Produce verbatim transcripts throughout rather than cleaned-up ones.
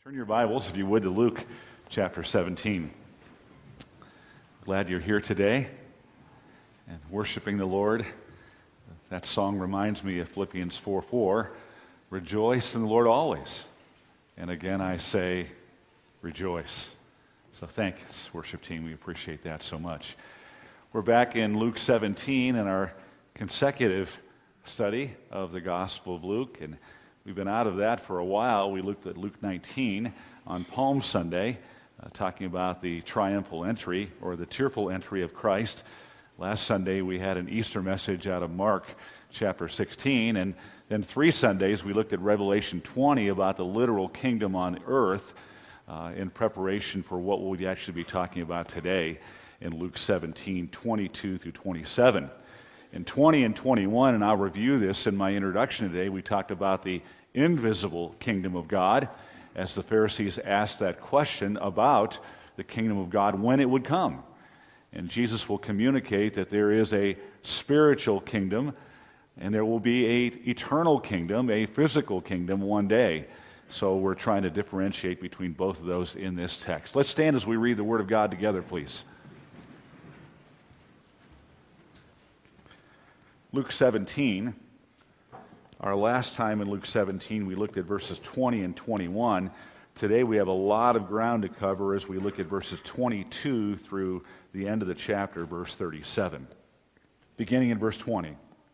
Turn your Bibles, if you would, to Luke chapter seventeen. Glad you're here today and worshiping the Lord. That song reminds me of Philippians four four. Rejoice in the Lord always. And again I say, rejoice. So thanks, worship team. We appreciate that so much. We're back in Luke seventeen in our consecutive study of the Gospel of Luke, and we've been out of that for a while. We looked at Luke nineteen on Palm Sunday, uh, talking about the triumphal entry or the tearful entry of Christ. Last Sunday we had an Easter message out of Mark chapter sixteen, and then three Sundays we looked at Revelation twenty about the literal kingdom on earth uh, in preparation for what we'll actually be talking about today in Luke seventeen, twenty-two through twenty-seven. In twenty and twenty-one, and I'll review this in my introduction today, we talked about the invisible kingdom of God as the Pharisees asked that question about the kingdom of God, when it would come. And Jesus will communicate that there is a spiritual kingdom and there will be an eternal kingdom, a physical kingdom one day. So we're trying to differentiate between both of those in this text. Let's stand as we read the Word of God together, please. Luke seventeen. Our last time in Luke seventeen, we looked at verses twenty and twenty-one. Today we have a lot of ground to cover as we look at verses twenty-two through the end of the chapter, verse thirty-seven. Beginning in verse twenty.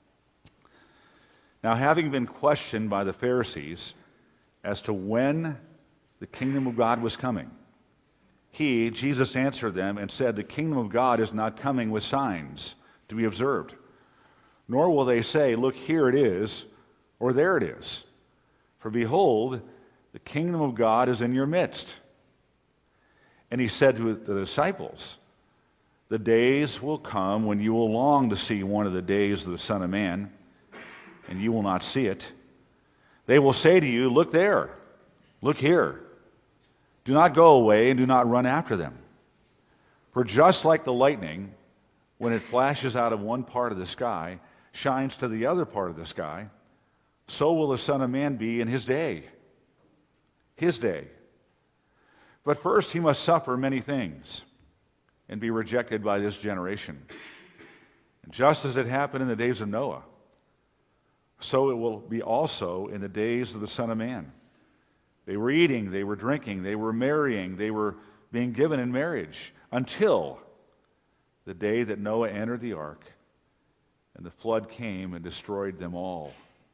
Now, having been questioned by the Pharisees as to when the kingdom of God was coming, he, Jesus, answered them and said, "The kingdom of God is not coming with signs to be observed. Nor will they say, 'Look, here it is,' or 'there it is.' For behold, the kingdom of God is in your midst." And he said to the disciples, "The days will come when you will long to see one of the days of the Son of Man, and you will not see it. They will say to you, 'Look there, look here.' Do not go away and do not run after them. For just like the lightning, when it flashes out of one part of the sky, shines to the other part of the sky, so will the Son of Man be in his day. His day. But first he must suffer many things and be rejected by this generation. And just as it happened in the days of Noah, so it will be also in the days of the Son of Man. They were eating, they were drinking, they were marrying, they were being given in marriage, until the day that Noah entered the ark, and the flood came and destroyed them all.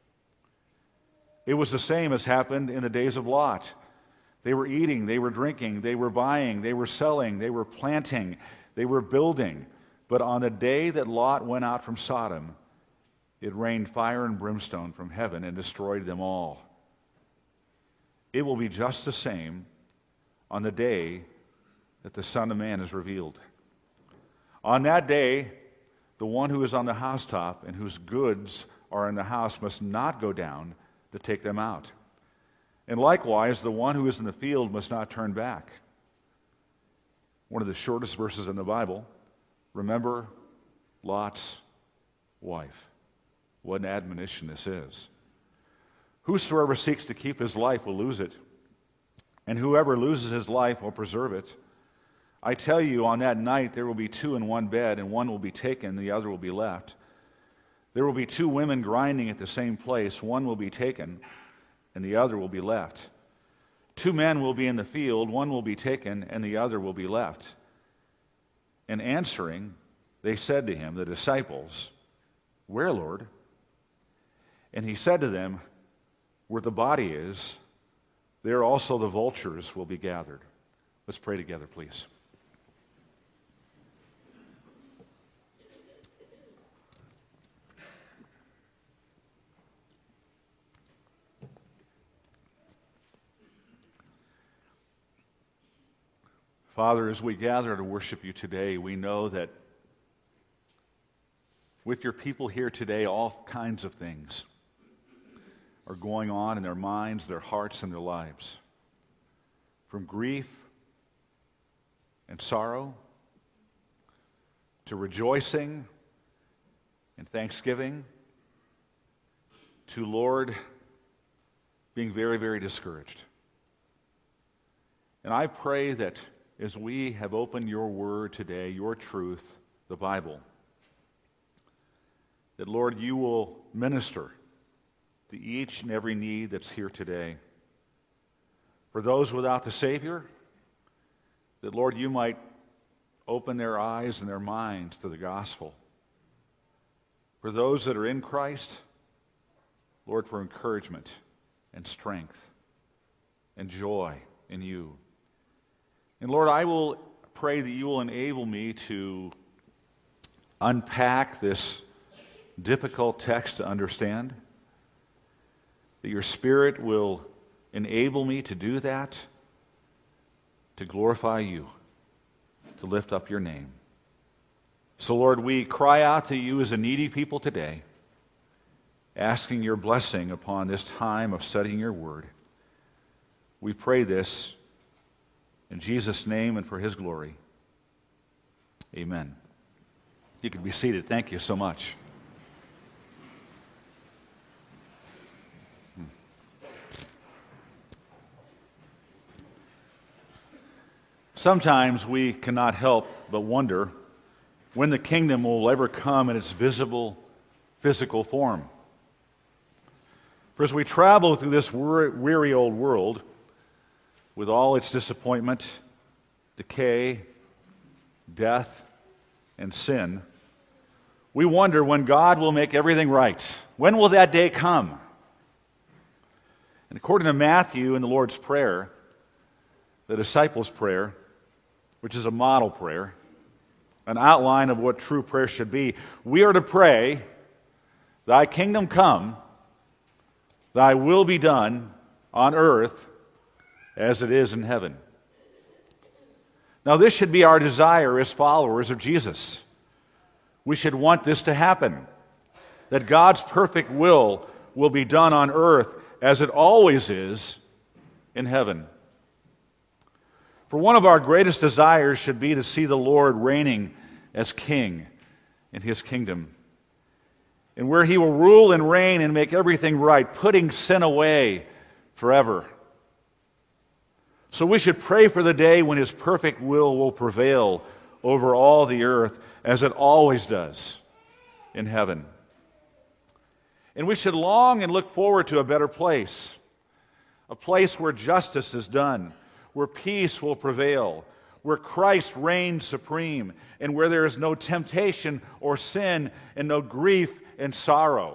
It was the same as happened in the days of Lot. They were eating, they were drinking, they were buying, they were selling, they were planting, they were building. But on the day that Lot went out from Sodom, it rained fire and brimstone from heaven and destroyed them all. It will be just the same on the day that the Son of Man is revealed. On that day, the one who is on the housetop and whose goods are in the house must not go down to take them out. And likewise, the one who is in the field must not turn back." One of the shortest verses in the Bible. Remember Lot's wife. What an admonition this is. "Whosoever seeks to keep his life will lose it, and whoever loses his life will preserve it. I tell you, on that night there will be two in one bed, and one will be taken, the other will be left. There will be two women grinding at the same place, one will be taken, and the other will be left. Two men will be in the field, one will be taken, and the other will be left." And answering, they said to him, the disciples, "Where, Lord?" And he said to them, "Where the body is, there also the vultures will be gathered." Let's pray together, please. Father, as we gather to worship you today, we know that with your people here today, all kinds of things are going on in their minds, their hearts, and their lives. From grief and sorrow to rejoicing and thanksgiving to, Lord, being very, very discouraged. And I pray that as we have opened your word today, your truth, the Bible, that, Lord, you will minister to each and every need that's here today. For those without the Savior, that, Lord, you might open their eyes and their minds to the gospel. For those that are in Christ, Lord, for encouragement and strength and joy in you. And Lord, I will pray that you will enable me to unpack this difficult text to understand, that your Spirit will enable me to do that, to glorify you, to lift up your name. So, Lord, we cry out to you as a needy people today, asking your blessing upon this time of studying your word. We pray this in Jesus' name and for his glory. Amen. You can be seated. Thank you so much. Sometimes we cannot help but wonder when the kingdom will ever come in its visible, physical form. For as we travel through this weary old world, with all its disappointment, decay, death, and sin, we wonder when God will make everything right. When will that day come? And according to Matthew in the Lord's Prayer, the disciples' prayer, which is a model prayer, an outline of what true prayer should be, we are to pray, "Thy kingdom come, thy will be done on earth as it is in heaven." Now, this should be our desire as followers of Jesus. We should want this to happen, that God's perfect will will be done on earth as it always is in heaven. For one of our greatest desires should be to see the Lord reigning as King in his kingdom, and where he will rule and reign and make everything right, putting sin away forever. So we should pray for the day when his perfect will will prevail over all the earth, as it always does in heaven. And we should long and look forward to a better place, a place where justice is done, where peace will prevail, where Christ reigns supreme, and where there is no temptation or sin and no grief and sorrow.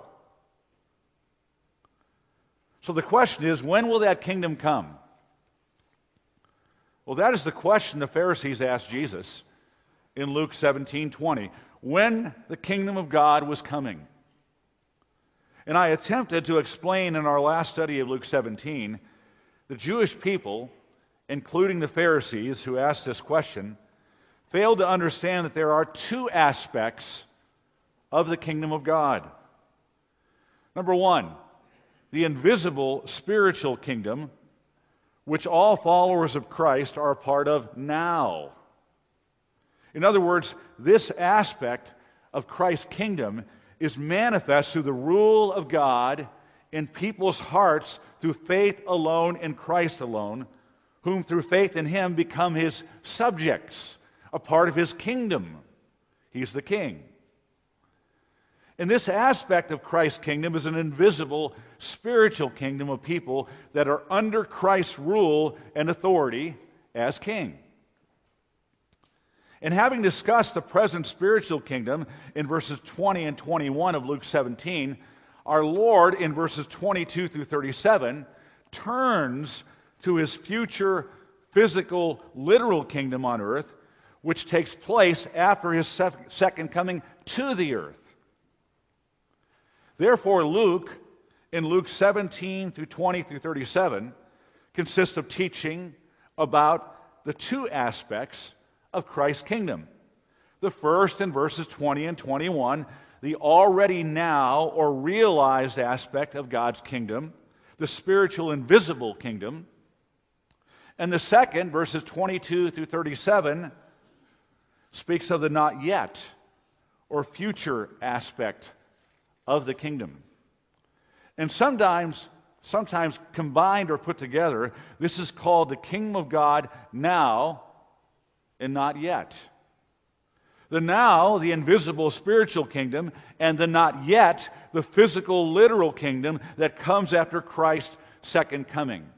So the question is, when will that kingdom come? Well, that is the question the Pharisees asked Jesus in Luke seventeen twenty, when the kingdom of God was coming. And I attempted to explain in our last study of Luke seventeen, the Jewish people, including the Pharisees who asked this question, failed to understand that there are two aspects of the kingdom of God. Number one, the invisible spiritual kingdom, which all followers of Christ are a part of now. In other words, this aspect of Christ's kingdom is manifest through the rule of God in people's hearts through faith alone in Christ alone, whom through faith in him become his subjects, a part of his kingdom. He's the king. And this aspect of Christ's kingdom is an invisible spiritual kingdom of people that are under Christ's rule and authority as king. And having discussed the present spiritual kingdom in verses twenty and twenty-one of Luke seventeen, our Lord in verses twenty-two through thirty-seven turns to his future physical, literal kingdom on earth, which takes place after his second coming to the earth. Therefore, Luke, in Luke seventeen through twenty through thirty-seven, consists of teaching about the two aspects of Christ's kingdom. The first, in verses twenty and twenty-one, the already now or realized aspect of God's kingdom, the spiritual invisible kingdom. And the second, verses twenty-two through thirty-seven, speaks of the not yet or future aspect of the kingdom. And sometimes sometimes combined or put together. This is called the kingdom of God now and not yet. The now, the invisible spiritual kingdom, and the not yet, the physical literal kingdom that comes after Christ's second coming.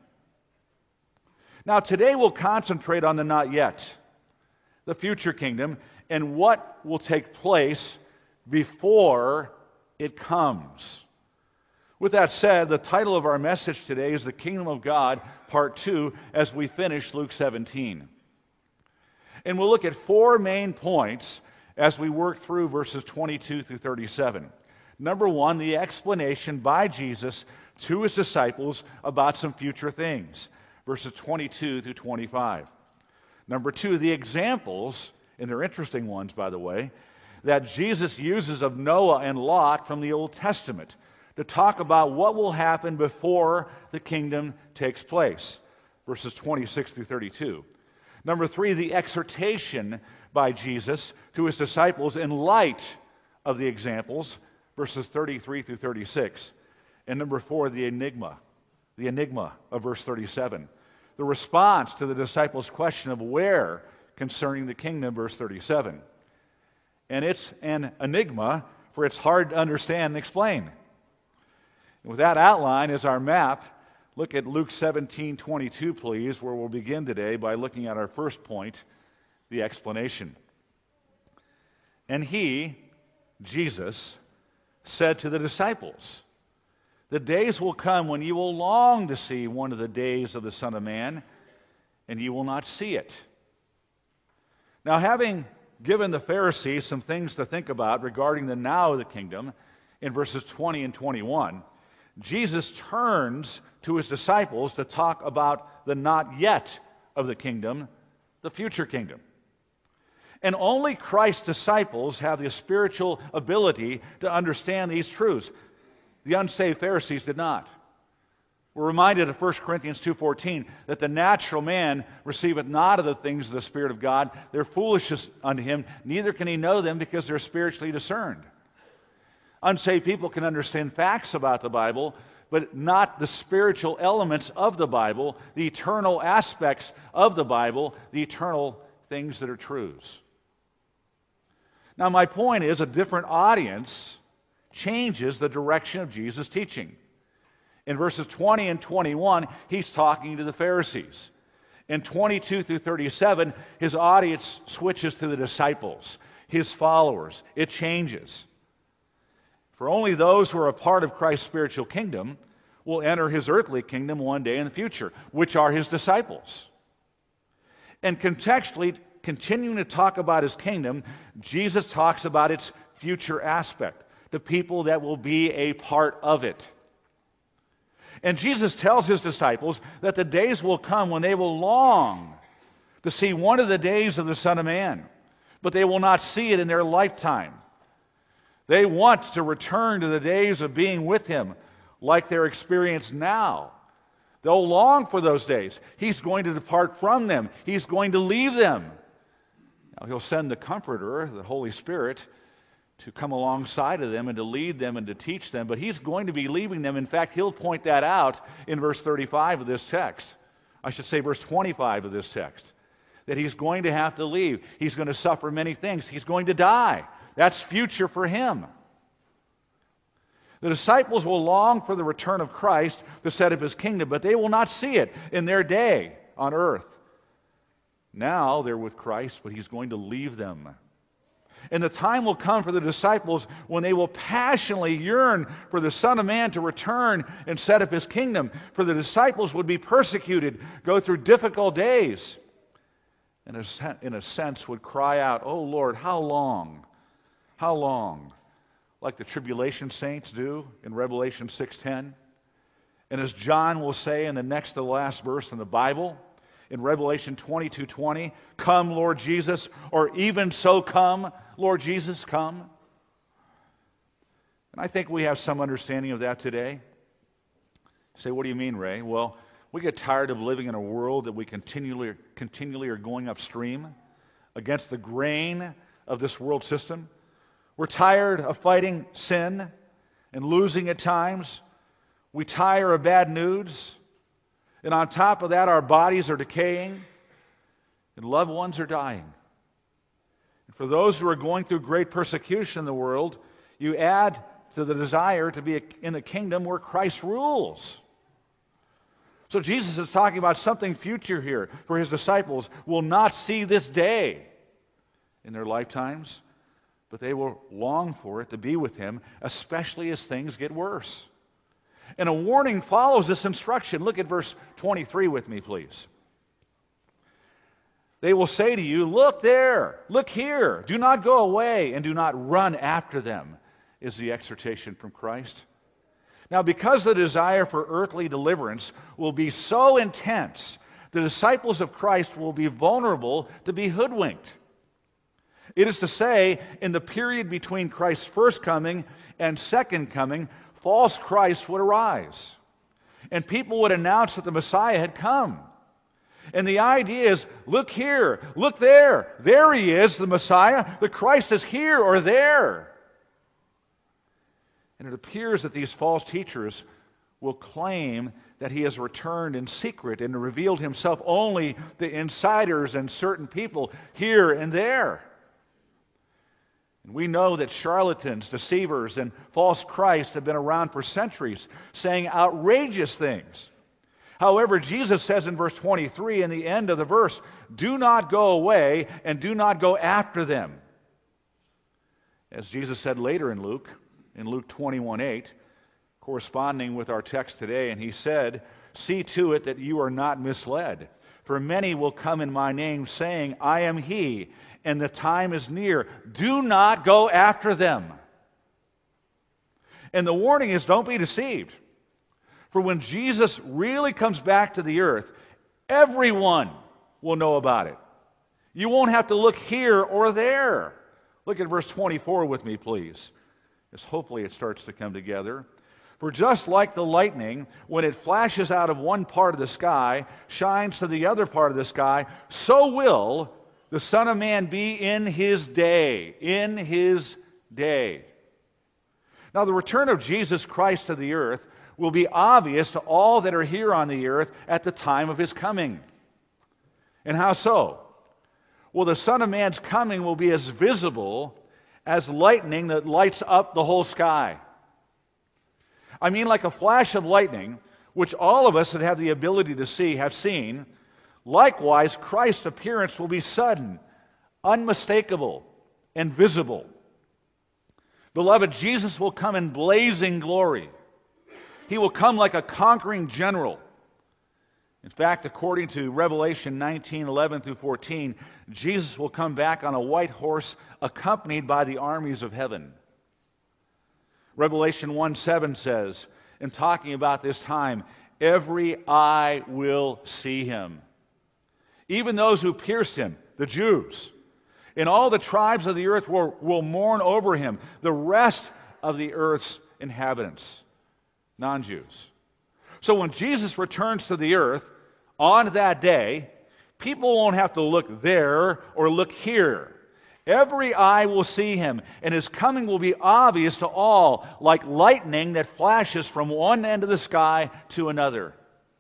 Now, today we'll concentrate on the not yet, the future kingdom, and what will take place before it comes. With that said, the title of our message today is The Kingdom of God, Part two, as we finish Luke seventeen. And we'll look at four main points as we work through verses twenty-two through thirty-seven. Number one, the explanation by Jesus to his disciples about some future things, verses twenty-two through twenty-five. Number two, the examples, and they're interesting ones, by the way, that Jesus uses of Noah and Lot from the Old Testament to talk about what will happen before the kingdom takes place, verses twenty-six through thirty-two. Number three, the exhortation by Jesus to his disciples in light of the examples, verses thirty-three through thirty-six. And number four, the enigma, the enigma of verse thirty-seven. The response to the disciples' question of where concerning the kingdom, verse thirty-seven. And it's an enigma, for it's hard to understand and explain. And with that outline as our map, look at Luke seventeen twenty-two, please, where we'll begin today by looking at our first point, the explanation. And he, Jesus, said to the disciples, "The days will come when you will long to see one of the days of the Son of Man, and you will not see it." Now, having given the Pharisees some things to think about regarding the now of the kingdom, in verses twenty and twenty-one, Jesus turns to his disciples to talk about the not yet of the kingdom, the future kingdom. And only Christ's disciples have the spiritual ability to understand these truths. The unsaved Pharisees did not. We're reminded of First Corinthians two fourteen that the natural man receiveth not of the things of the Spirit of God. They're foolishness unto him, neither can he know them because they're spiritually discerned. Unsaved people can understand facts about the Bible, but not the spiritual elements of the Bible, the eternal aspects of the Bible, the eternal things that are truths. Now, my point is a different audience changes the direction of Jesus' teaching. In verses twenty and twenty-one, he's talking to the Pharisees. In twenty-two through thirty-seven, his audience switches to the disciples, his followers. It changes. For only those who are a part of Christ's spiritual kingdom will enter his earthly kingdom one day in the future, which are his disciples. And contextually, continuing to talk about his kingdom, Jesus talks about its future aspect, the people that will be a part of it. And Jesus tells his disciples that the days will come when they will long to see one of the days of the Son of Man, but they will not see it in their lifetime. They want to return to the days of being with him like their experience now. They'll long for those days. He's going to depart from them. He's going to leave them. Now, he'll send the Comforter, the Holy Spirit, to come alongside of them and to lead them and to teach them, but he's going to be leaving them. In fact, he'll point that out in verse thirty-five of this text. I should say verse twenty-five of this text, that he's going to have to leave. He's going to suffer many things. He's going to die. That's future for him. The disciples will long for the return of Christ to set up his kingdom, but they will not see it in their day on earth. Now they're with Christ, but he's going to leave them. And the time will come for the disciples when they will passionately yearn for the Son of Man to return and set up his kingdom. For the disciples would be persecuted, go through difficult days, and in a sense would cry out, "Oh Lord, how long? How long?" Like the tribulation saints do in Revelation six ten. And as John will say in the next to the last verse in the Bible, in Revelation twenty-two twenty, "Come, Lord Jesus," or "Even so come, Lord Jesus, come." And I think we have some understanding of that today. You say, "What do you mean, Ray?" Well, we get tired of living in a world that we continually, continually are going upstream against the grain of this world system. We're tired of fighting sin and losing at times. We tire of bad news. And on top of that, our bodies are decaying and loved ones are dying. And for those who are going through great persecution in the world, you add to the desire to be in the kingdom where Christ rules. So Jesus is talking about something future here, for his disciples will not see this day in their lifetimes, but they will long for it to be with him, especially as things get worse. And a warning follows this instruction. Look at verse twenty-three with me, please. They will say to you, look there, look here, do not go away and do not run after them, is the exhortation from Christ. Now, because the desire for earthly deliverance will be so intense, the disciples of Christ will be vulnerable to be hoodwinked. It is to say, in the period between Christ's first coming and second coming, false Christ would arise. And people would announce that the Messiah had come. And the idea is, look here, look there. There he is, the Messiah. The Christ is here or there. And it appears that these false teachers will claim that he has returned in secret and revealed himself only to insiders and certain people here and there. And we know that charlatans, deceivers, and false Christ have been around for centuries, saying outrageous things. However, Jesus says in verse twenty-three, in the end of the verse, do not go away and do not go after them. As Jesus said later in Luke, in Luke twenty-one eight, corresponding with our text today, and he said, see to it that you are not misled. For many will come in my name, saying, I am he, and the time is near. Do not go after them. And the warning is, don't be deceived. For when Jesus really comes back to the earth, everyone will know about it. You won't have to look here or there. Look at verse twenty-four with me, please, as hopefully it starts to come together. For just like the lightning, when it flashes out of one part of the sky, shines to the other part of the sky, so will the Son of Man be in his day. In his day. Now, the return of Jesus Christ to the earth will be obvious to all that are here on the earth at the time of his coming. And how so? Well, the Son of Man's coming will be as visible as lightning that lights up the whole sky. I mean, like a flash of lightning, which all of us that have the ability to see have seen. Likewise, Christ's appearance will be sudden, unmistakable, and visible. Beloved, Jesus will come in blazing glory. He will come like a conquering general. In fact, according to Revelation nineteen eleven through fourteen, Jesus will come back on a white horse accompanied by the armies of heaven. Revelation one seven says, in talking about this time, every eye will see him. Even those who pierced him, the Jews. And all the tribes of the earth will, will mourn over him. The rest of the earth's inhabitants, non-Jews. So when Jesus returns to the earth on that day, people won't have to look there or look here. Every eye will see him, and his coming will be obvious to all, like lightning that flashes from one end of the sky to another.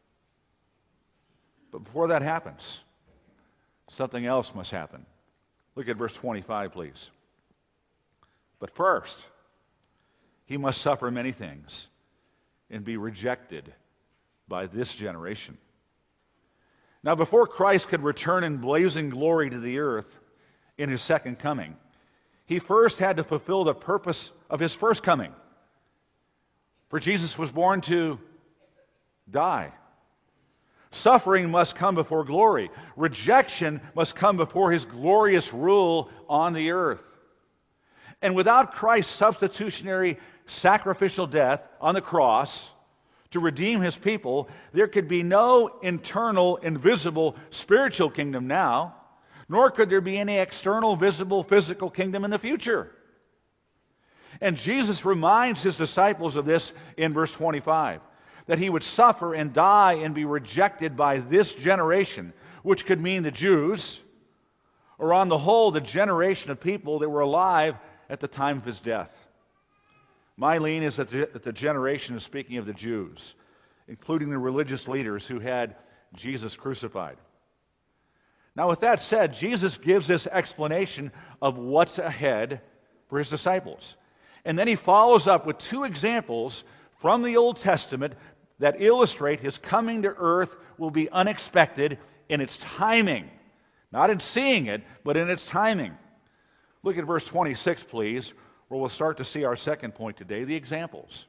But before that happens, something else must happen. Look at verse twenty-five, please. But first, he must suffer many things and be rejected by this generation. Now, before Christ could return in blazing glory to the earth in his second coming, he first had to fulfill the purpose of his first coming. For Jesus was born to die. Suffering must come before glory. Rejection must come before his glorious rule on the earth. And without Christ's substitutionary sacrificial death on the cross to redeem his people, there could be no internal, invisible, spiritual kingdom now, nor could there be any external, visible, physical kingdom in the future. And Jesus reminds his disciples of this in verse twenty-five, that he would suffer and die and be rejected by this generation, which could mean the Jews, or on the whole, the generation of people that were alive at the time of his death. Mylene is that the, that the generation is speaking of the Jews, including the religious leaders who had Jesus crucified. Now, with that said, Jesus gives this explanation of what's ahead for his disciples. And then he follows up with two examples from the Old Testament that illustrate his coming to earth will be unexpected in its timing. Not in seeing it, but in its timing. Look at verse twenty-six, please, where we'll start to see our second point today, the examples.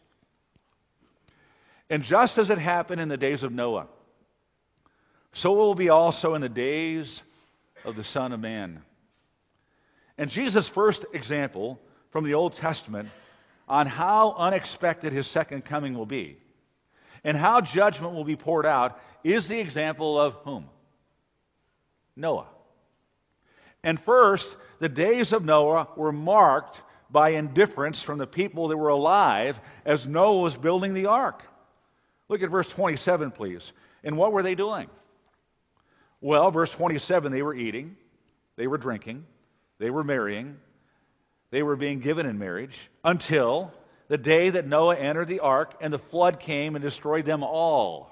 And just as it happened in the days of Noah, so it will be also in the days of the Son of Man. And Jesus' first example from the Old Testament on how unexpected his second coming will be and how judgment will be poured out is the example of whom? Noah. And first, the days of Noah were marked by indifference from the people that were alive as Noah was building the ark. Look at verse twenty-seven, please. And what were they doing? Well, verse twenty-seven, they were eating, they were drinking, they were marrying, they were being given in marriage until the day that Noah entered the ark and the flood came and destroyed them all.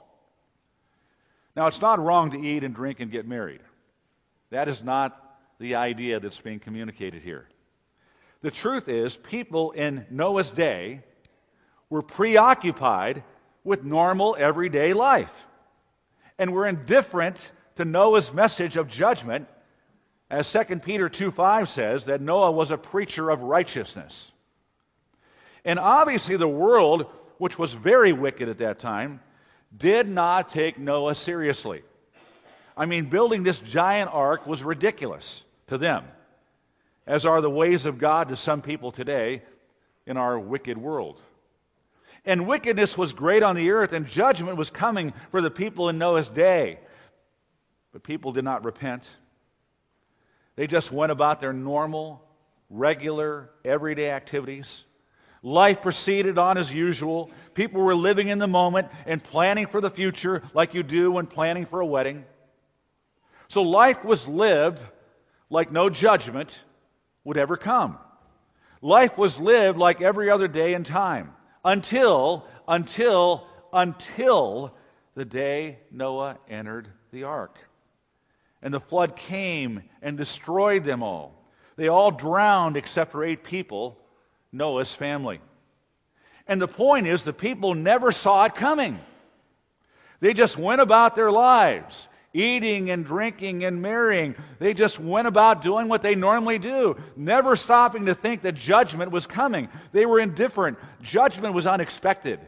Now, it's not wrong to eat and drink and get married. That is not the idea that's being communicated here. The truth is, people in Noah's day were preoccupied with normal everyday life and were indifferent to Noah's message of judgment, as Second Peter two five says, that Noah was a preacher of righteousness. And obviously the world, which was very wicked at that time, did not take Noah seriously. I mean, building this giant ark was ridiculous to them, as are the ways of God to some people today in our wicked world. And wickedness was great on the earth, and judgment was coming for the people in Noah's day. But people did not repent. They just went about their normal, regular, everyday activities. Life proceeded on as usual. People were living in the moment and planning for the future like you do when planning for a wedding. So life was lived like no judgment would ever come. Life was lived like every other day and time until, until, until the day Noah entered the ark. And the flood came and destroyed them all. They all drowned except for eight people, Noah's family. And the point is, the people never saw it coming. They just went about their lives, eating and drinking and marrying. They just went about doing what they normally do, never stopping to think that judgment was coming. They were indifferent. Judgment was unexpected.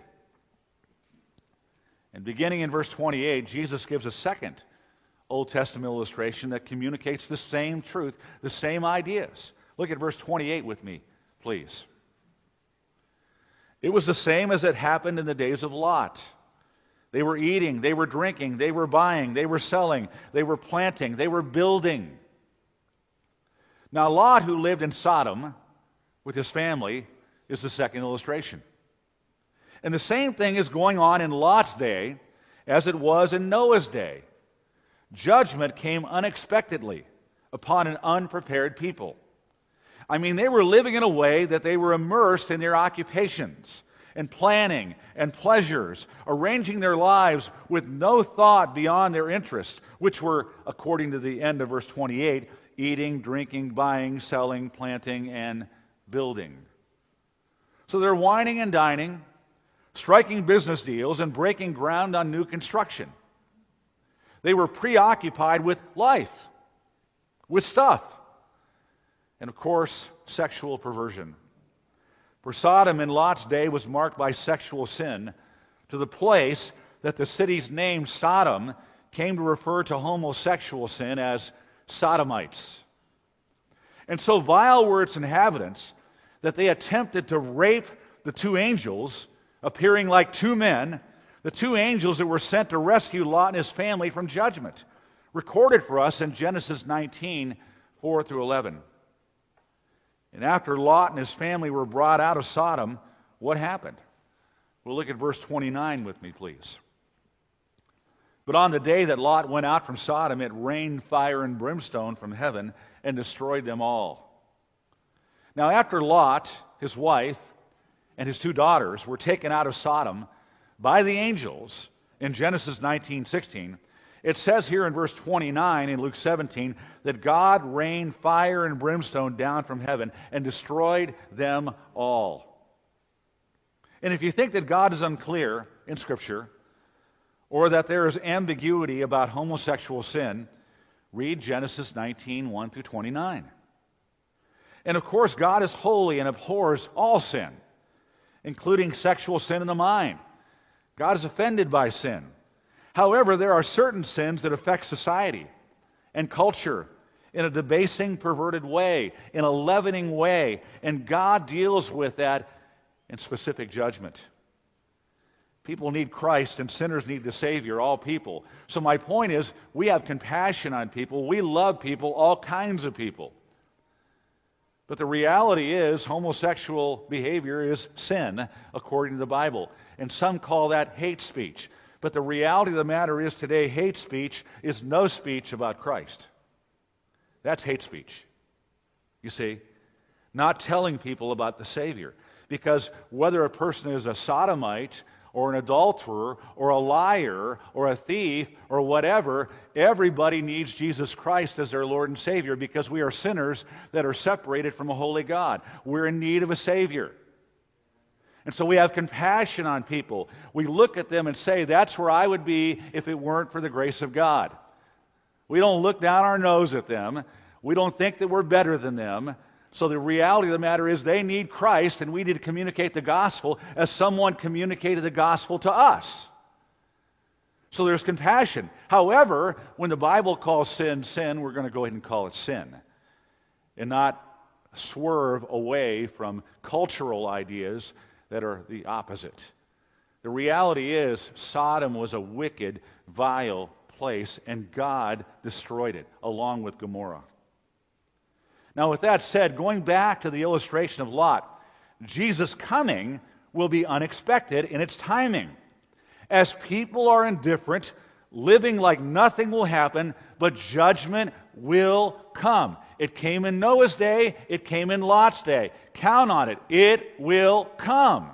And beginning in verse twenty-eight, Jesus gives a second Old Testament illustration that communicates the same truth, the same ideas. Look at verse twenty-eight with me, please. It was the same as it happened in the days of Lot. They were eating, they were drinking, they were buying, they were selling, they were planting, they were building. Now, Lot, who lived in Sodom with his family, is the second illustration. And the same thing is going on in Lot's day as it was in Noah's day. Judgment came unexpectedly upon an unprepared people. I mean, they were living in a way that they were immersed in their occupations and planning and pleasures, arranging their lives with no thought beyond their interests, which were, according to the end of verse twenty-eight, eating, drinking, buying, selling, planting, and building. So they're whining and dining, striking business deals, and breaking ground on new construction. They were preoccupied with life, with stuff, and of course, sexual perversion. For Sodom in Lot's day was marked by sexual sin, to the place that the city's name Sodom came to refer to homosexual sin as sodomites. And so vile were its inhabitants that they attempted to rape the two angels, appearing like two men, the two angels that were sent to rescue Lot and his family from judgment, recorded for us in Genesis nineteen, four through eleven. And after Lot and his family were brought out of Sodom, what happened? Well, look at verse twenty-nine with me, please. But on the day that Lot went out from Sodom, it rained fire and brimstone from heaven and destroyed them all. Now, after Lot, his wife, and his two daughters were taken out of Sodom by the angels in Genesis nineteen sixteen, it says here in verse twenty-nine in Luke seventeen that God rained fire and brimstone down from heaven and destroyed them all. And if you think that God is unclear in Scripture, or that there is ambiguity about homosexual sin, read Genesis nineteen, one through twenty-nine. And of course, God is holy and abhors all sin, including sexual sin in the mind. God is offended by sin. However, there are certain sins that affect society and culture in a debasing, perverted way, in a leavening way, and God deals with that in specific judgment. People need Christ and sinners need the Savior, all people. So my point is, we have compassion on people, we love people, all kinds of people. But the reality is, homosexual behavior is sin, according to the Bible. And some call that hate speech. But the reality of the matter is today, hate speech is no speech about Christ. That's hate speech. You see, not telling people about the Savior. Because whether a person is a sodomite or an adulterer or a liar or a thief or whatever, everybody needs Jesus Christ as their Lord and Savior because we are sinners that are separated from a holy God. We're in need of a Savior. And so we have compassion on people. We look at them and say, that's where I would be if it weren't for the grace of God. We don't look down our nose at them. We don't think that we're better than them. So the reality of the matter is they need Christ, and we need to communicate the gospel as someone communicated the gospel to us. So there's compassion. However, when the Bible calls sin sin, we're going to go ahead and call it sin and not swerve away from cultural ideas that are the opposite. The reality is Sodom was a wicked, vile place, and God destroyed it along with Gomorrah. Now, with that said, going back to the illustration of Lot, Jesus' coming will be unexpected in its timing. As people are indifferent, living like nothing will happen, but judgment will come. It came in Noah's day, it came in Lot's day. Count on it, it will come.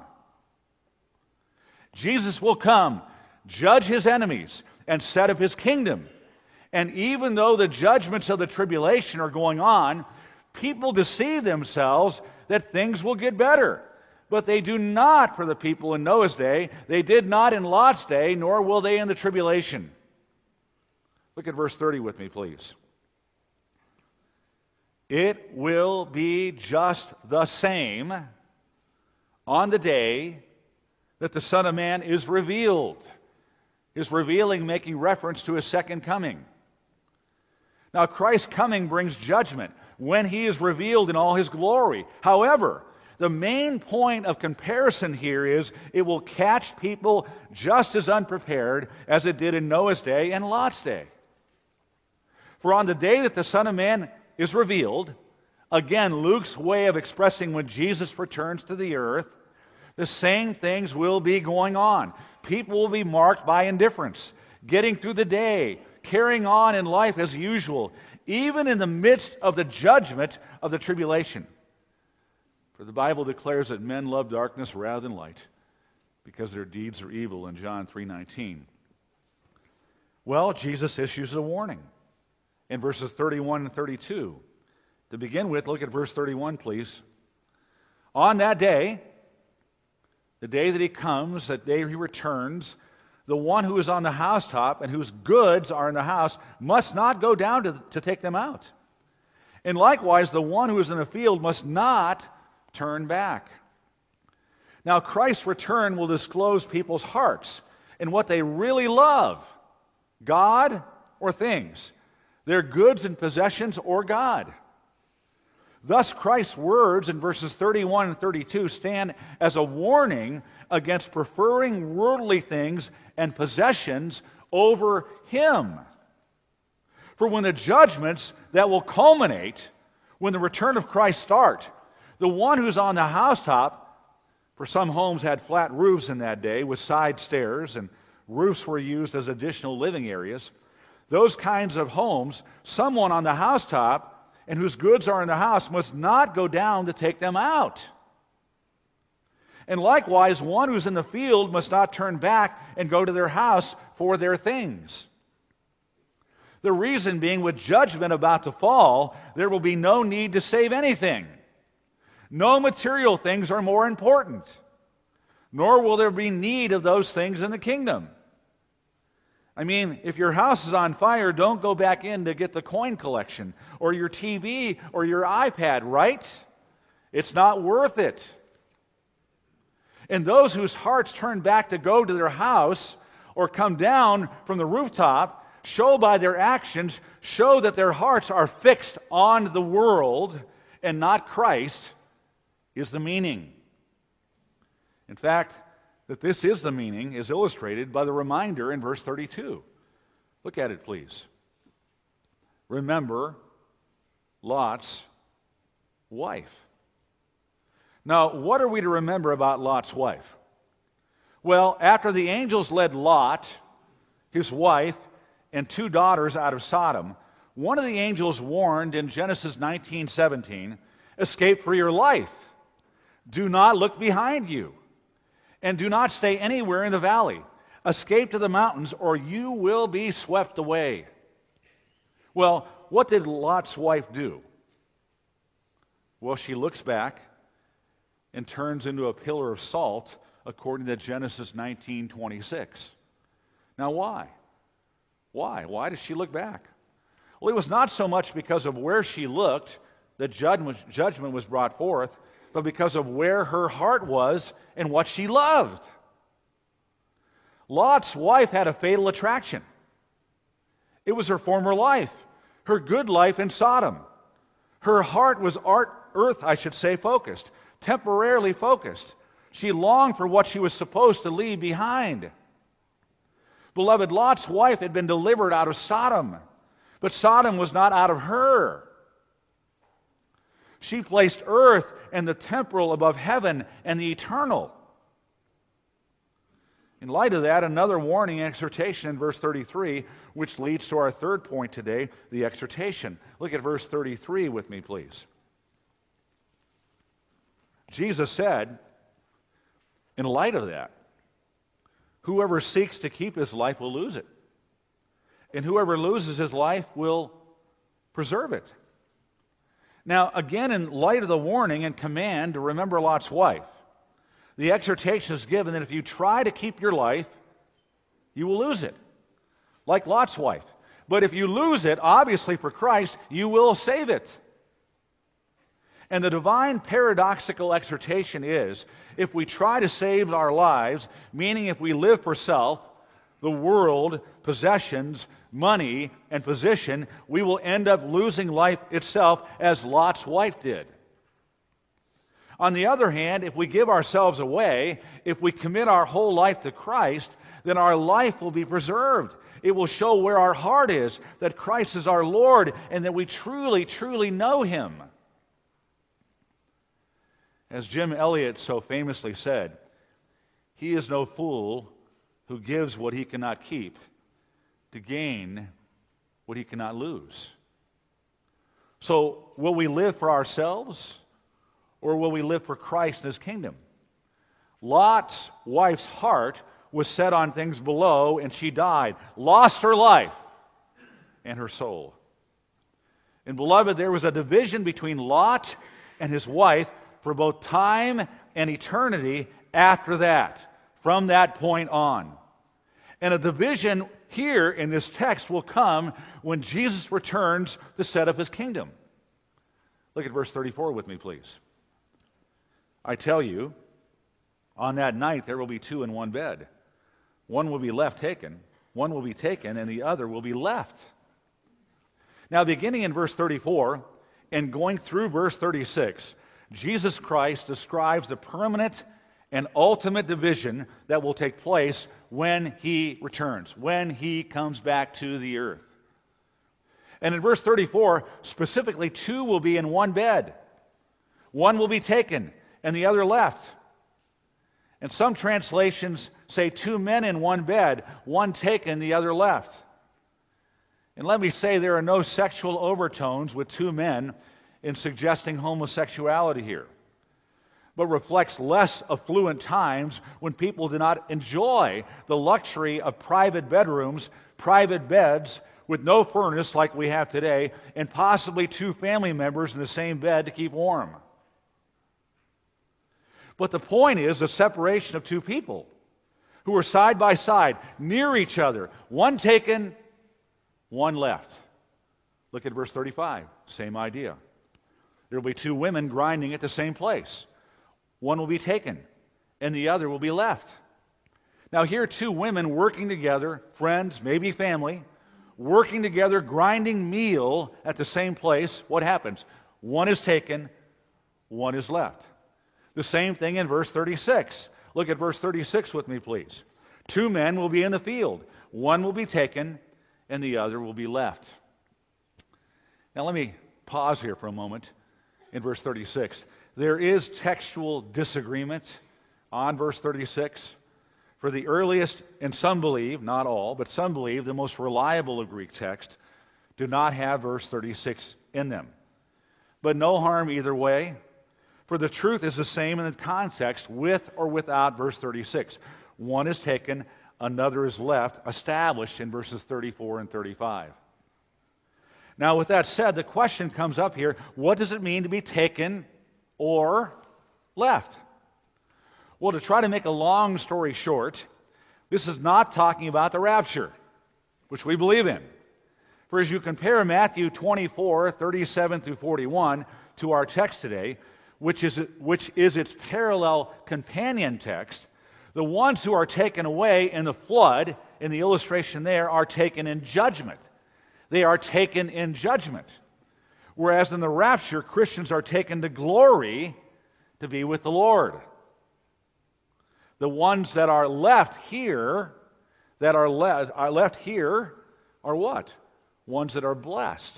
Jesus will come, judge his enemies, and set up his kingdom. And even though the judgments of the tribulation are going on, people deceive themselves that things will get better. But they do not for the people in Noah's day. They did not in Lot's day, nor will they in the tribulation. Look at verse thirty with me, please. It will be just the same on the day that the Son of Man is revealed. Is revealing making reference to his second coming. Now, Christ's coming brings judgment when he is revealed in all his glory. However, the main point of comparison here is it will catch people just as unprepared as it did in Noah's day and Lot's day. For on the day that the Son of Man is revealed, again, Luke's way of expressing when Jesus returns to the earth, the same things will be going on. People will be marked by indifference, getting through the day, carrying on in life as usual, even in the midst of the judgment of the tribulation. For the Bible declares that men love darkness rather than light because their deeds are evil in John three nineteen. Well, Jesus issues a warning in verses thirty-one and thirty-two. To begin with, look at verse thirty-one, please. On that day, the day that he comes, that day he returns, the one who is on the housetop and whose goods are in the house must not go down to, to take them out. And likewise, the one who is in the field must not turn back. Now, Christ's return will disclose people's hearts and what they really love, God or things, their goods and possessions or God. Thus, Christ's words in verses thirty-one and thirty-two stand as a warning against preferring worldly things and possessions over Him. For when the judgments that will culminate when the return of Christ start, the one who's on the housetop, for some homes had flat roofs in that day with side stairs, and roofs were used as additional living areas. Those kinds of homes, someone on the housetop and whose goods are in the house must not go down to take them out. And likewise, one who's in the field must not turn back and go to their house for their things. The reason being, with judgment about to fall, there will be no need to save anything. No material things are more important, nor will there be need of those things in the kingdom. I mean, if your house is on fire, don't go back in to get the coin collection or your T V or your iPad, right? It's not worth it. And those whose hearts turn back to go to their house or come down from the rooftop show by their actions, show that their hearts are fixed on the world and not Christ, is the meaning. In fact, that this is the meaning is illustrated by the reminder in verse thirty-two. Look at it, please. Remember Lot's wife. Now, what are we to remember about Lot's wife? Well, after the angels led Lot, his wife, and two daughters out of Sodom, one of the angels warned in Genesis nineteen seventeen, "Escape for your life. Do not look behind you. And do not stay anywhere in the valley. Escape to the mountains, or you will be swept away." Well, what did Lot's wife do? Well, she looks back and turns into a pillar of salt, according to Genesis nineteen twenty-six. Now, why? Why? Why does she look back? Well, it was not so much because of where she looked that judgment was brought forth, but because of where her heart was and what she loved. Lot's wife had a fatal attraction. It was her former life, her good life in Sodom. Her heart was art, earth, I should say, focused, temporarily focused. She longed for what she was supposed to leave behind. Beloved, Lot's wife had been delivered out of Sodom, but Sodom was not out of her. She placed earth and the temporal above heaven and the eternal. In light of that, another warning exhortation in verse thirty-three, which leads to our third point today, the exhortation. Look at verse thirty-three with me, please. Jesus said, in light of that, whoever seeks to keep his life will lose it, and whoever loses his life will preserve it. Now, again, in light of the warning and command to remember Lot's wife, the exhortation is given that if you try to keep your life, you will lose it, like Lot's wife. But if you lose it, obviously for Christ, you will save it. And the divine paradoxical exhortation is, if we try to save our lives, meaning if we live for self, the world, possessions, money, and position, we will end up losing life itself as Lot's wife did. On the other hand, if we give ourselves away, if we commit our whole life to Christ, then our life will be preserved. It will show where our heart is, that Christ is our Lord, and that we truly, truly know Him. As Jim Elliot so famously said, "He is no fool who gives what he cannot keep to gain what he cannot lose." So, will we live for ourselves, or will we live for Christ and His kingdom? Lot's wife's heart was set on things below, and she died, lost her life and her soul. And beloved, there was a division between Lot and his wife for both time and eternity after that, from that point on. And a division here in this text will come when Jesus returns to set up His kingdom. Look at verse thirty-four with me, please. "I tell you, on that night there will be two in one bed. One will be left taken, one will be taken, and the other will be left." Now, beginning in verse thirty-four and going through verse thirty-six, Jesus Christ describes the permanent and ultimate division that will take place when He returns, when He comes back to the earth. And in verse thirty-four, specifically, two will be in one bed. One will be taken and the other left. And some translations say two men in one bed, one taken, the other left. And let me say there are no sexual overtones with two men in suggesting homosexuality here. but reflects less affluent times when people did not enjoy the luxury of private bedrooms, private beds with no furnace like we have today, and possibly two family members in the same bed to keep warm. But the point is the separation of two people who were side by side, near each other, one taken, one left. Look at verse thirty-five, same idea. There will be two women grinding at the same place. One will be taken, and the other will be left. Now here, two women working together, friends, maybe family, working together, grinding meal at the same place. What happens? One is taken, one is left. The same thing in verse thirty-six. Look at verse thirty-six with me, please. Two men will be in the field. One will be taken, and the other will be left. Now let me pause here for a moment in verse thirty-six. There is textual disagreement on verse thirty-six. For the earliest, and some believe, not all, but some believe the most reliable of Greek texts do not have verse thirty-six in them. But no harm either way, for the truth is the same in the context with or without verse thirty-six. One is taken, another is left, established in verses thirty-four and thirty-five. Now, with that said, the question comes up here, what does it mean to be taken or left? Well, to try to make a long story short, this is not talking about the rapture, which we believe in. For as you compare Matthew twenty-four, thirty-seven through forty-one to our text today, which is, which is its parallel companion text, the ones who are taken away in the flood, in the illustration there, are taken in judgment. They are taken in judgment. Whereas in the rapture, Christians are taken to glory to be with the Lord. The ones that are left here, that are, le- are left here, are what? Ones that are blessed.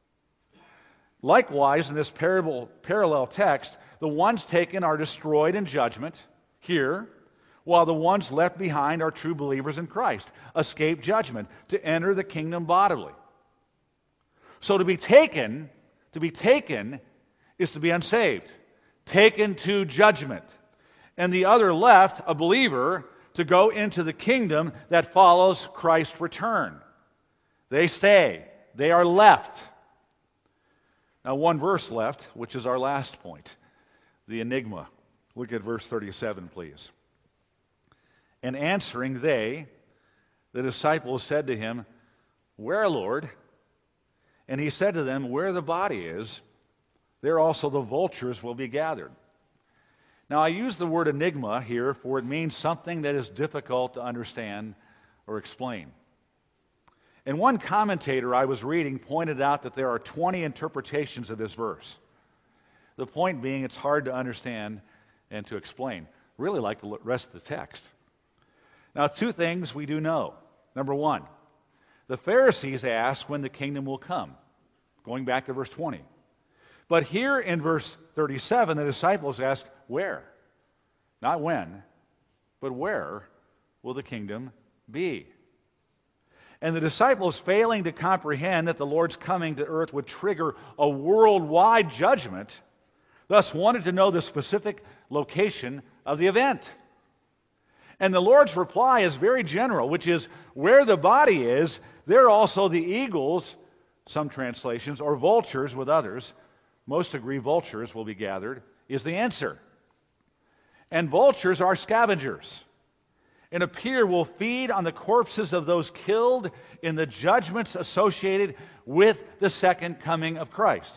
Likewise, in this parable, parallel text, the ones taken are destroyed in judgment here, while the ones left behind are true believers in Christ, escape judgment, to enter the kingdom bodily. So to be taken, to be taken is to be unsaved, taken to judgment. And the other left, a believer, to go into the kingdom that follows Christ's return. They stay. They are left. Now, one verse left, which is our last point, the enigma. Look at verse thirty-seven, please. And answering they, the disciples, said to him, Where, Lord? And he said to them, Where the body is, there also the vultures will be gathered. Now, I use the word enigma here, for it means something that is difficult to understand or explain. And one commentator I was reading pointed out that there are twenty interpretations of this verse. The point being, it's hard to understand and to explain, really like the rest of the text. Now, two things we do know. Number one, the Pharisees ask when the kingdom will come, going back to verse twenty. But here in verse thirty-seven, the disciples ask, where? Not when, but where will the kingdom be? And the disciples, failing to comprehend that the Lord's coming to earth would trigger a worldwide judgment, thus wanted to know the specific location of the event. And the Lord's reply is very general, which is, where the body is, there also the eagles, some translations, or vultures with others, most agree vultures will be gathered, is the answer. And vultures are scavengers, and appear will feed on the corpses of those killed in the judgments associated with the second coming of Christ.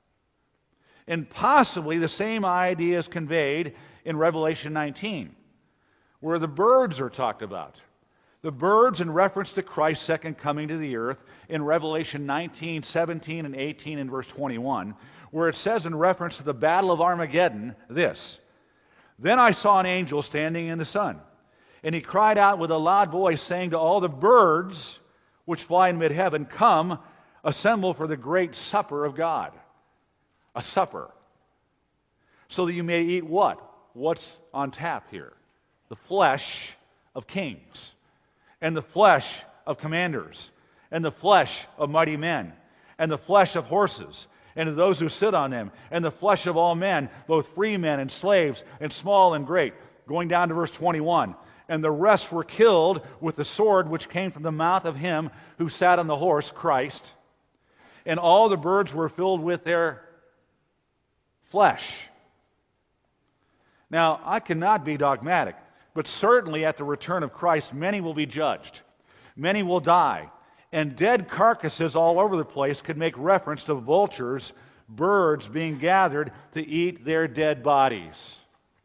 And possibly the same idea is conveyed in Revelation nineteen, where the birds are talked about. The birds in reference to Christ's second coming to the earth in Revelation nineteen, seventeen, and eighteen in verse twenty-one, where it says in reference to the battle of Armageddon this, Then I saw an angel standing in the sun, and he cried out with a loud voice, saying to all the birds which fly in mid-heaven, Come, assemble for the great supper of God. A supper. So that you may eat what? What's on tap here? The flesh of kings, and the flesh of commanders, and the flesh of mighty men, and the flesh of horses, and to those who sit on them, and the flesh of all men, both free men and slaves, and small and great. Going down to verse twenty-one. And the rest were killed with the sword which came from the mouth of him who sat on the horse, Christ. And all the birds were filled with their flesh. Now, I cannot be dogmatic, but certainly at the return of Christ, many will be judged. Many will die. And dead carcasses all over the place could make reference to vultures, birds being gathered to eat their dead bodies.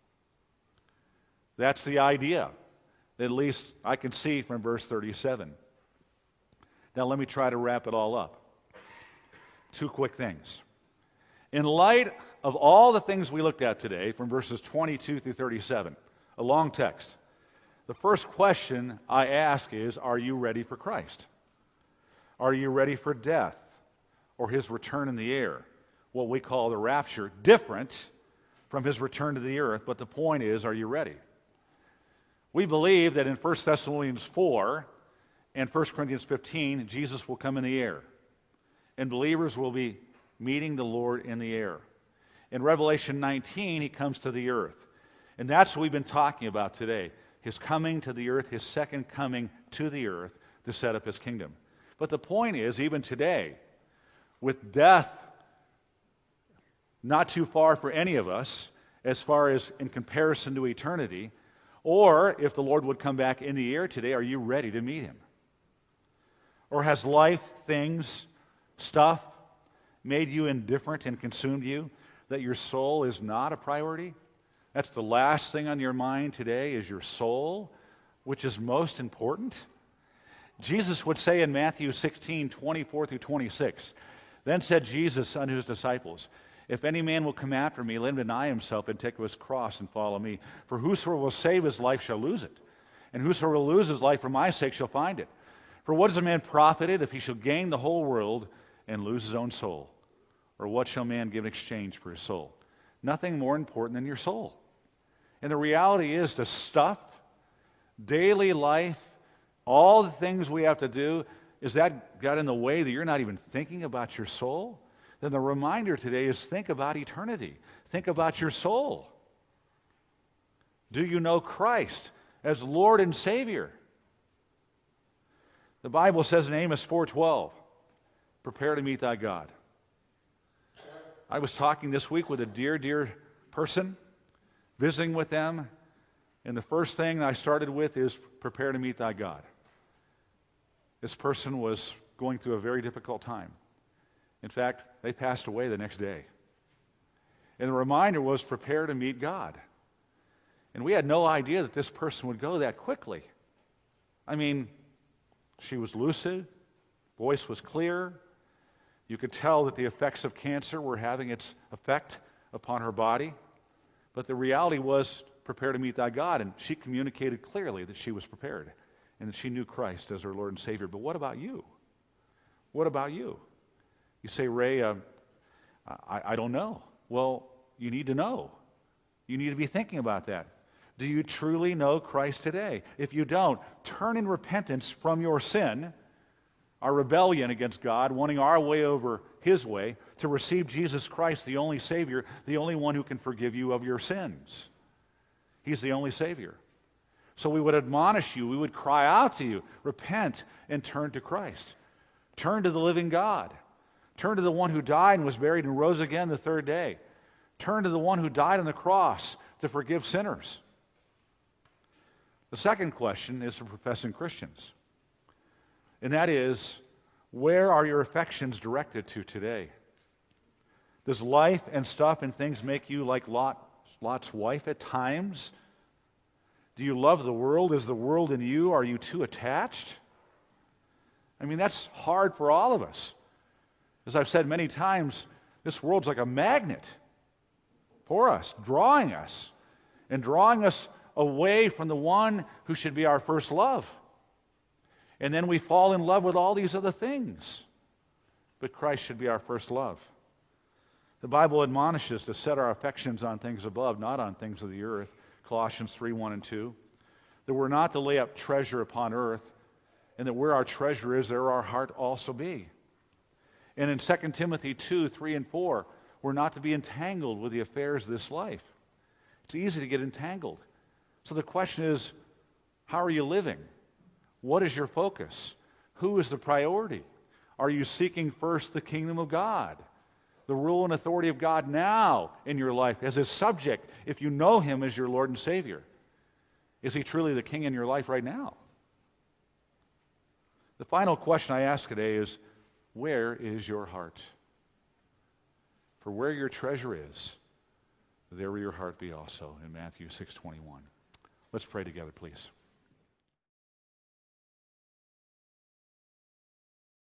That's the idea. At least I can see from verse thirty-seven. Now let me try to wrap it all up. Two quick things. In light of all the things we looked at today, from verses twenty-two through thirty-seven, a long text, the first question I ask is, are you ready for Christ? Are you ready for death or his return in the air? What we call the rapture, different from his return to the earth, but the point is, are you ready? We believe that in First Thessalonians four and First Corinthians fifteen, Jesus will come in the air, and believers will be meeting the Lord in the air. In Revelation nineteen, he comes to the earth, and that's what we've been talking about today, his coming to the earth, his second coming to the earth to set up his kingdom. But the point is, even today, with death not too far for any of us, as far as in comparison to eternity, or if the Lord would come back in the air today, are you ready to meet him? Or has life, things, stuff made you indifferent and consumed you, that your soul is not a priority? That's the last thing on your mind today, is your soul, which is most important. Jesus would say in Matthew sixteen, twenty-four through twenty-six, then said Jesus unto his disciples, if any man will come after me, let him deny himself and take up his cross and follow me. For whosoever will save his life shall lose it, and whosoever will lose his life for my sake shall find it. For what is a man profited if he shall gain the whole world and lose his own soul? Or what shall man give in exchange for his soul? Nothing more important than your soul. And the reality is, the stuff, daily life, all the things we have to do, is that got in the way that you're not even thinking about your soul? Then the reminder today is, think about eternity. Think about your soul. Do you know Christ as Lord and Savior? The Bible says in Amos four twelve, prepare to meet thy God. I was talking this week with a dear, dear person, visiting with them, and the first thing I started with is, prepare to meet thy God. This person was going through a very difficult time. In fact, they passed away the next day. And the reminder was, prepare to meet God. And we had no idea that this person would go that quickly. I mean, she was lucid, voice was clear. You could tell that the effects of cancer were having its effect upon her body. But the reality was, prepare to meet thy God. And she communicated clearly that she was prepared and that she knew Christ as her Lord and Savior. But what about you? What about you? You say, Ray, uh, I, I don't know. Well, you need to know. You need to be thinking about that. Do you truly know Christ today? If you don't, turn in repentance from your sin, our rebellion against God, wanting our way over his way, to receive Jesus Christ, the only Savior, the only one who can forgive you of your sins. He's the only Savior. So we would admonish you, we would cry out to you, repent and turn to Christ. Turn to the living God. Turn to the one who died and was buried and rose again the third day. Turn to the one who died on the cross to forgive sinners. The second question is for professing Christians. And that is, where are your affections directed to today? Does life and stuff and things make you like Lot, Lot's wife at times? Do you love the world? Is the world in you? Are you too attached? I mean, that's hard for all of us. As I've said many times, this world's like a magnet for us, drawing us, and drawing us away from the one who should be our first love. And then we fall in love with all these other things. But Christ should be our first love. The Bible admonishes to set our affections on things above, not on things of the earth. Colossians three, one and two. That we're not to lay up treasure upon earth, and that where our treasure is, there our heart also be. And in Second Timothy two, three, and four, we're not to be entangled with the affairs of this life. It's easy to get entangled. So the question is, how are you living? What is your focus? Who is the priority? Are you seeking first the kingdom of God, the rule and authority of God now in your life as his subject, if you know him as your Lord and Savior? Is he truly the king in your life right now? The final question I ask today is, where is your heart? For where your treasure is, there will your heart be also, in Matthew six twenty-one. Let's pray together, please.